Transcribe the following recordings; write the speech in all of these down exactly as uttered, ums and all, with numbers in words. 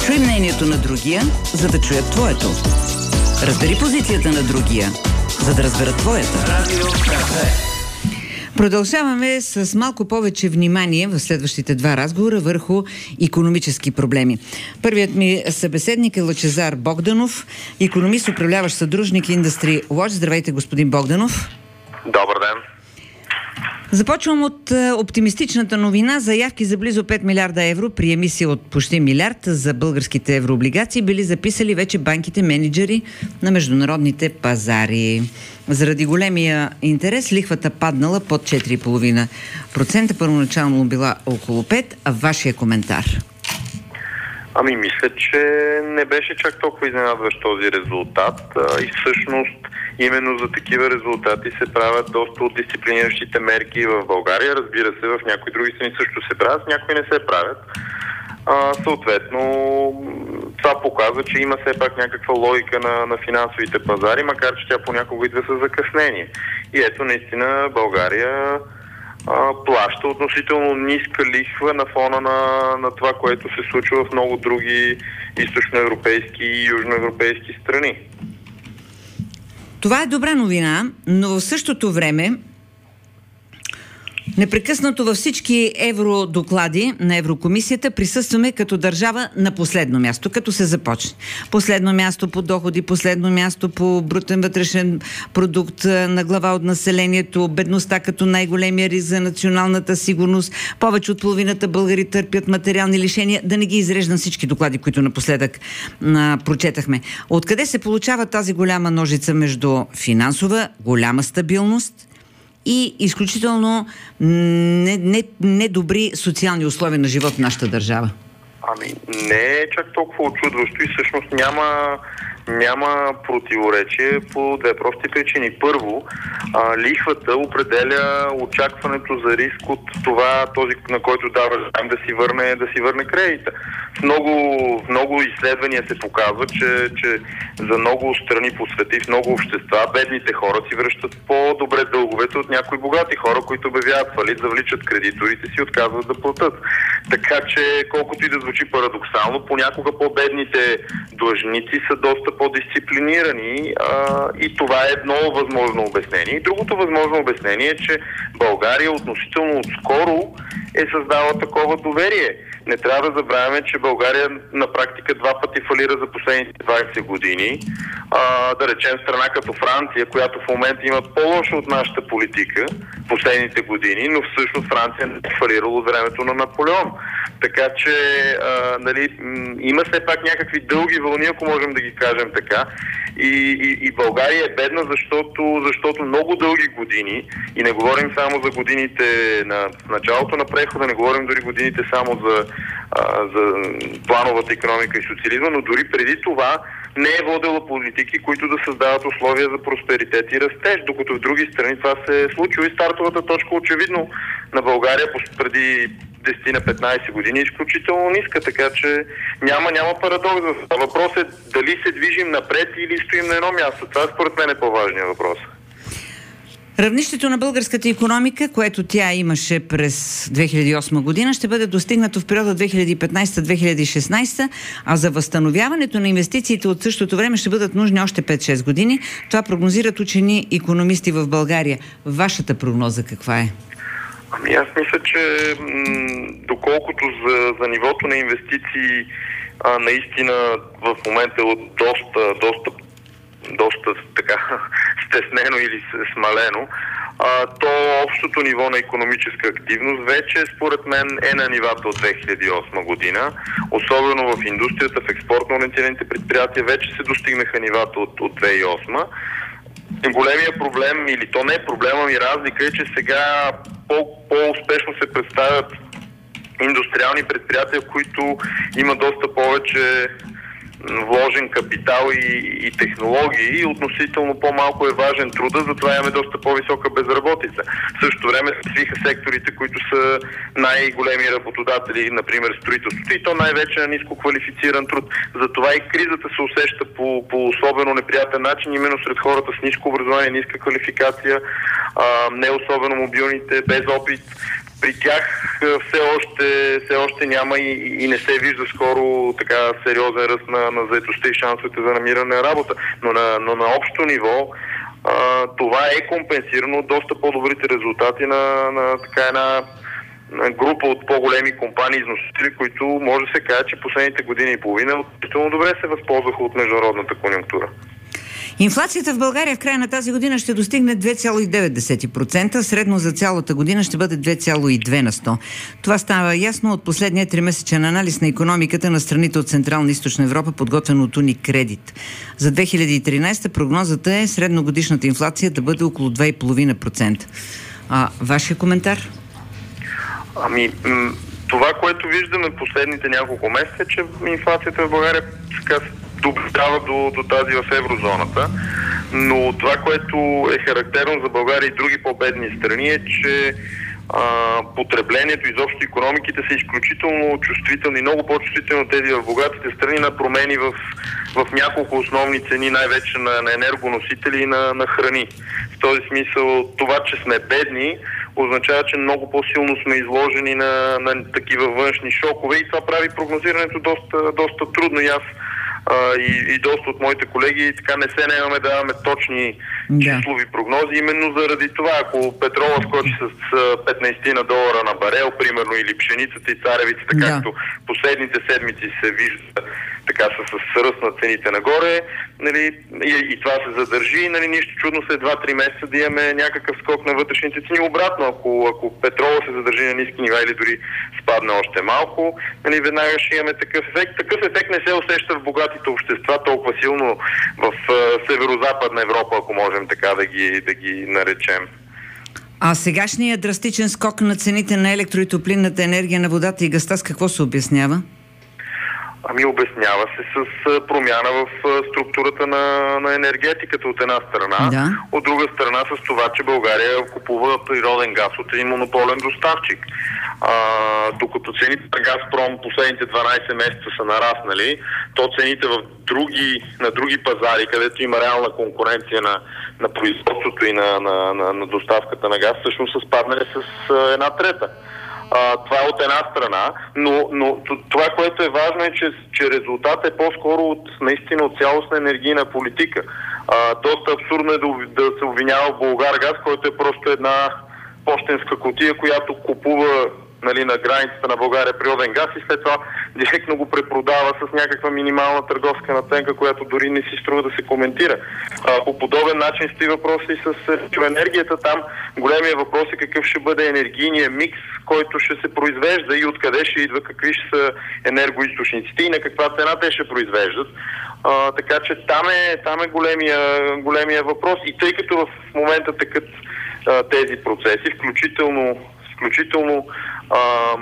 Чуй мнението на другия, за да чуят твоето. Разбери позицията на другия, за да разберат твоята. Продължаваме с малко повече внимание в следващите два разговора върху икономически проблеми. Първият ми събеседник е Лъчезар Богданов, икономист, управляващ съдружник Industry Watch. Здравейте, господин Богданов. Добър ден. Започвам от е, оптимистичната новина. Заявки за близо пет милиарда евро при емисия от почти милиард за българските еврооблигации били записали вече банките менеджери на международните пазари. Заради големия интерес лихвата паднала под четири цяло и пет процента. Първоначално била около пет процента, а вашия коментар? Ами, мисля, че не беше чак толкова изненадващ този резултат а, и всъщност именно за такива резултати се правят доста от дисциплиниращите мерки в България. Разбира се, в някои други страни също се правят, някои не се правят. А, съответно, това показва, че има все пак някаква логика на, на финансовите пазари, макар че тя понякога идва с закъснение. И ето, наистина, България а, плаща относително ниска лихва на фона на, на това, което се случва в много други източноевропейски и южноевропейски страни. Това е добра новина, но в същото време непрекъснато във всички евродоклади на Еврокомисията присъстваме като държава на последно място, като се започне. Последно място по доходи, последно място по брутен вътрешен продукт на глава от населението, бедността като най-големия риск за националната сигурност, повече от половината българи търпят материални лишения, да не ги изреждам всички доклади, които напоследък а, прочетахме. Откъде се получава тази голяма ножица между финансова, голяма стабилност и изключително недобри не, не социални условия на живот в нашата държава? Ами, не е чак толкова очудващо и всъщност няма, няма противоречие по две прости причини. Първо, а, лихвата определя очакването за риск от това, този, на който дава заем, да си върне, да си върне кредита. В много, в много изследвания се показва, че, че за много страни по света и в много общества бедните хора си връщат по-добре дълговете от някои богати хора, които обявяват фалит, завличат кредиторите си и отказват да платят. Така че, колкото и да звучи парадоксално, понякога по-бедните длъжници са доста по-дисциплинирани а, и това е едно възможно обяснение. И другото възможно обяснение е, че България относително отскоро е създала такова доверие. Не трябва да забравяме, че България на практика два пъти фалира за последните двайсет години. А, да речем страна като Франция, която в момента има по-лоша от нашата политика последните години, но всъщност Франция не е фалирала от времето на Наполеон. Така че а, нали, има все пак някакви дълги вълни, ако можем да ги кажем така. И, и, и България е бедна, защото, защото много дълги години, и не говорим само за годините на началото на прехода, не говорим дори годините само за, а, за плановата икономика и социализма, но дори преди това не е водила политики, които да създават условия за просперитет и растеж, докато в други страни това се е случило и стартовата точка очевидно на България преди десет на петнайсет години е изключително ниска, така че няма, няма парадокс. Въпросът е дали се движим напред или стоим на едно място. Това според мен е по-важният въпрос. Равнището на българската икономика, което тя имаше през две хиляди и осма година, ще бъде достигнато в периода две хиляди и петнайсета - две хиляди и шестнайсета, а за възстановяването на инвестициите от същото време ще бъдат нужни още пет-шест години. Това прогнозират учени икономисти в България. Вашата прогноза каква е? Ами аз мисля, че м- доколкото за, за нивото на инвестиции а, наистина в момента е от доста, доста, доста така стеснено или смалено, а, то общото ниво на икономическа активност вече според мен е на нивата от две хиляди и осма година. Особено в индустрията, в експортно ориентираните предприятия вече се достигнаха нивата от, от две хиляди и осма. Големия проблем, или то не е проблема, ми разлика е, че сега по- по-успешно се представят индустриални предприятия, в които има доста повече вложен капитал и, и технологии и относително по-малко е важен труда, затова имаме доста по-висока безработица. В същото време се свиха секторите, които са най-големи работодатели, например строителството, и то най-вече на ниско квалифициран труд. Затова и кризата се усеща по, по особено неприятен начин, именно сред хората с ниско образование, ниска квалификация, а, не особено мобилните, без опит. при тях все още, все още няма и, и не се вижда скоро така сериозен ръст на, на заетостта и шансовете за намиране на работа. Но на, но на общо ниво а, това е компенсирано от доста по-добрите резултати на, на така една група от по-големи компании износители, които може да се каже, че последните години и половина относително добре се възползваха от международната конюнктура. Инфлацията в България в края на тази година ще достигне две цяло и девет процента, средно за цялата година ще бъде две цяло и две на сто. Това става ясно от последния тримесечен анализ на икономиката на страните от Централна и Източна Европа, подготвен от Unicredit. За две хиляди и тринадесета прогнозата е средногодишната инфлация да бъде около две цяло и пет процента. А вашия коментар? Ами, м- това, което виждаме последните няколко месеца, е, че инфлацията в България така доближава до, до тази в еврозоната, но това, което е характерно за България и други по-бедни страни е, че а, потреблението, изобщо икономиките са изключително чувствителни, много по-чувствителни от тези в богатите страни на промени в, в няколко основни цени, най-вече на, на енергоносители и на, на храни. В този смисъл, това, че сме бедни, означава, че много по-силно сме изложени на, на такива външни шокове и това прави прогнозирането доста, доста трудно. И аз а, и, и доста от моите колеги така не се наемаме да даваме точни да. числови прогнози, именно заради това. Ако петрола скочи с петнайсет на долара на барел, примерно, или пшеницата и царевицата, да. както последните седмици се вижда, така са с ръст на цените нагоре, нали, и, и това се задържи, нали, нищо чудно след два-три месеца да имаме някакъв скок на вътрешните цени. Обратно, ако, ако петрола се задържи на ниски нива или дори спадне още малко, нали, веднага ще имаме такъв ефект. Такъв ефект не се усеща в богатите общества толкова силно в uh, северо-западна Европа, ако можем така да ги, да ги наречем. А сегашният драстичен скок на цените на електро- и топлинната енергия, на водата и газта с какво се обяснява? Ами обяснява се с промяна в структурата на, на енергетиката от една страна, да. От друга страна с това, че България купува природен газ от един монополен доставчик. А, докато цените на Газпром последните дванайсет месеца са нараснали, то цените в други, на други пазари, където има реална конкуренция на, на производството и на, на, на, на доставката на газ, всъщност са спаднали с а, една трета. А, това е от една страна, но, но това, което е важно е, че, че резултат е по-скоро от наистина от цялостна енергийна политика. А, доста абсурдно е да, да се обвинява Булгаргаз, който е просто една пощенска кутия, която купува, нали, на границата на България природен газ и след това директно го препродава с някаква минимална търговска наценка, която дори не си струва да се коментира. А, по подобен начин стои въпрос и с енергията. Там големия въпрос е какъв ще бъде енергийният микс, който ще се произвежда и откъде ще идва, какви ще са енергоизточниците и на каква цена те ще произвеждат. А, така че там е, там е големия, големия въпрос. И тъй като в момента текат а, тези процеси, включително включително а,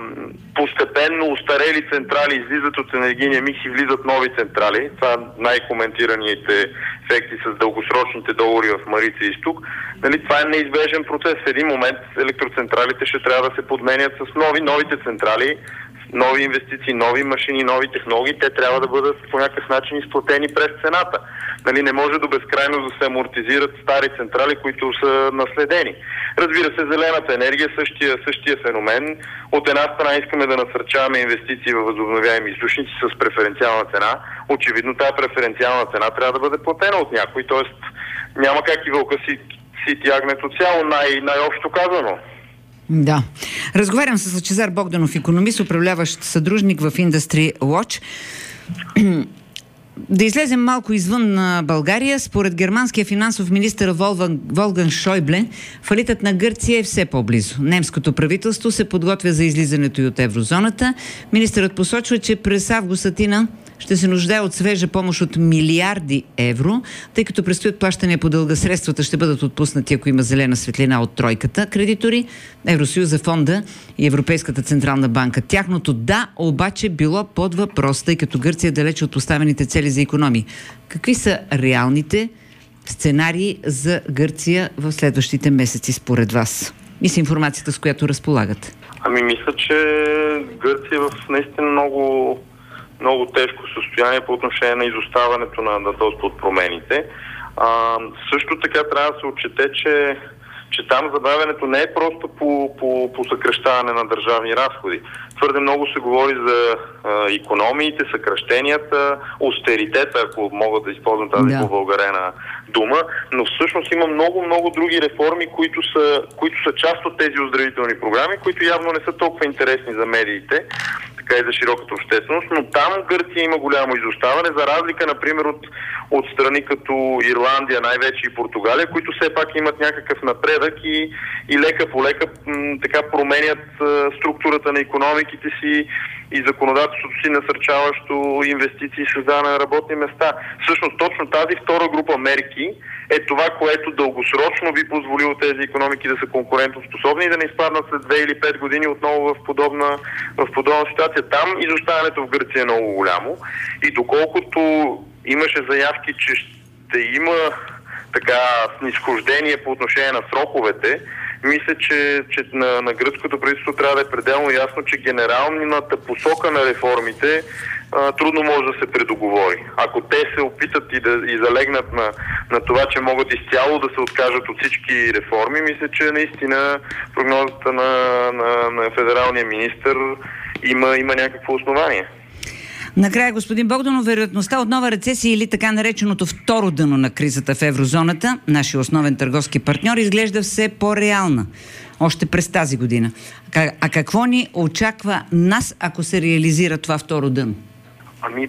постепенно устарели централи излизат от енергийния микс и влизат нови централи. Това са най-коментираните ефекти с дългосрочните договори в Марица изток. Нали, това е неизбежен процес. В един момент електроцентралите ще трябва да се подменят с нови. Новите централи, нови инвестиции, нови машини, нови технологии, те трябва да бъдат по някакъв начин изплатени през цената. Нали, не може до безкрайност да се амортизират стари централи, които са наследени. Разбира се, зелената енергия е същия, същия феномен. От една страна искаме да насърчаваме инвестиции в възобновяеми източници с преференциална цена. Очевидно тази преференциална цена трябва да бъде платена от някой, т.е. няма как и вълка си, си тягнето цяло, най- най-общо казано. Да. Разговарям с Лъчезар Богданов, икономист, управляващ съдружник в Industry Watch. Да излезем малко извън на България. Според германския финансов министър Волган Шойбле, фалитът на Гърция е все по-близо. Немското правителство се подготвя за излизането и от еврозоната. Министърът посочва, че през август Атина ще се нуждае от свежа помощ от милиарди евро, тъй като предстоят плащания по дълга. Средствата ще бъдат отпуснати, ако има зелена светлина от тройката кредитори, Евросъюза, фонда и Европейската централна банка. Тяхното да обаче било под въпрос, тъй като Гърция е далече от поставените цели за икономии. Какви са реалните сценарии за Гърция в следващите месеци според вас? И с информацията, с която разполагате. Ами мисля, че Гърция е в наистина много много тежко състояние по отношение на изоставането на, на доста от промените. А, също така трябва да се отчете, че че там забавянето не е просто по, по, по съкращаване на държавни разходи. Твърде много се говори за а, икономиите, съкращенията, остеритета, ако мога да използвам тази да. по-българена дума, но всъщност има много, много други реформи, които са, които са част от тези оздравителни програми, които явно не са толкова интересни за медиите, така и за широката общественост, но там Гърция има голямо изоставане, за разлика, например, от, от страни като Ирландия, най-вече и Португалия, които все пак имат някакъв напредък и, и лека по лека м, така променят а, структурата на икономиките си и законодателството си, насърчаващо инвестиции и създаване на работни места. Всъщност точно тази втора група мерки е това, което дългосрочно би позволило тези икономики да са конкурентоспособни и да не изпаднат след две или пет години отново в подобна, в подобна ситуация. Там изоставането в Гърция е много голямо и доколкото имаше заявки, че ще има така снизхождение по отношение на сроковете, мисля, че, че на, на гръцкото правителство трябва да е пределно ясно, че генералната посока на реформите а, трудно може да се предоговори. Ако те се опитат и да и залегнат на, на това, че могат изцяло да се откажат от всички реформи, мисля, че наистина прогнозата на, на, на федералния министър има, има някакво основание. Накрая, господин Богданов, вероятността от нова рецесия или така нареченото второ дъно на кризата в еврозоната, нашия основен търговски партньор, изглежда все по-реална. Още през тази година. А какво ни очаква нас, ако се реализира това второ дъно? Ами,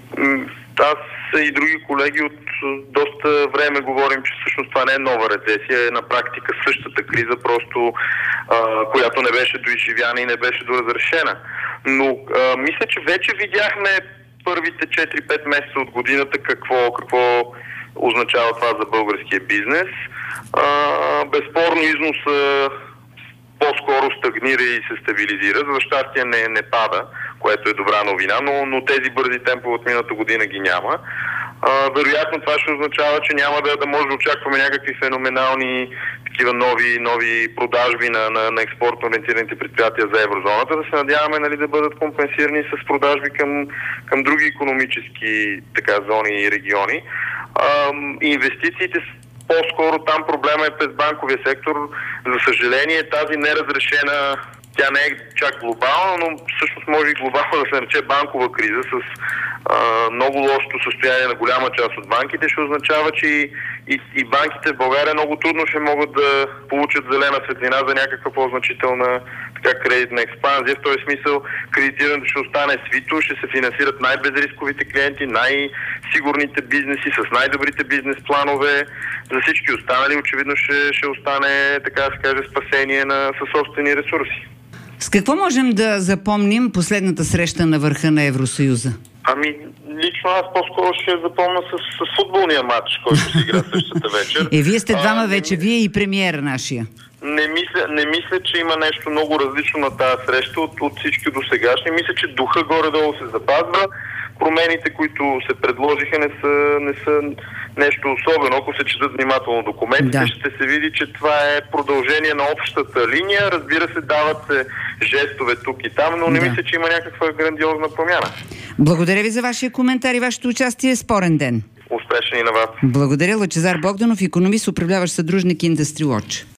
аз и други колеги от доста време говорим, че всъщност това не е нова рецесия, е на практика същата криза, просто а, която не беше доизживяна и не беше доразрешена. Но а, мисля, че вече видяхме първите четири-пет месеца от годината какво, какво означава това за българския бизнес. А, безспорно износа по-скоро стагнира и се стабилизира. За щастие не, не пада, което е добра новина, но, но тези бързи темпове от миналата година ги няма. А, вероятно това ще означава, че няма да, да може да очакваме някакви феноменални такива нови, нови продажби на, на, на експортно ориентираните предприятия за еврозоната. Да се надяваме, нали, да бъдат компенсирани с продажби към, към други икономически така, зони и региони. А, инвестициите по-скоро там проблема е през банковия сектор. За съжаление тази неразрешена, тя не е чак глобална, но всъщност може и глобално да се нарече банкова криза с а, много лошото състояние на голяма част от банките, ще означава, че и, и, и банките в България много трудно ще могат да получат зелена светлина за някаква по-значителна така, кредитна експанзия. В този смисъл кредитирането ще остане свито, ще се финансират най-безрисковите клиенти, най-сигурните бизнеси с най-добрите бизнес планове. За всички останали очевидно ще, ще остане, така да се каже, спасение на със собствени ресурси. С какво можем да запомним последната среща на върха на Евросъюза? Ами, лично аз по-скоро ще я запомня с, с футболния матч, който се игра същата вечер. Е, вие сте двама а, вече, не, вие и премиера нашия. Не мисля, не мисля, че има нещо много различно на тази среща от, от всички досегашни. Мисля, че духа горе-долу се запазва. Промените, които се предложиха, не са, не са нещо особено. Ако се четат внимателно документите, да. ще се види, че това е продължение на общата линия. Разбира се, дават се жестове тук и там, но не да. мисля, че има някаква грандиозна промяна. Благодаря ви за вашия коментар и вашето участие. Спорен ден. Успешен и на вас. Благодаря. Лъчезар Богданов, икономист, управляващ съдружник Industry Watch.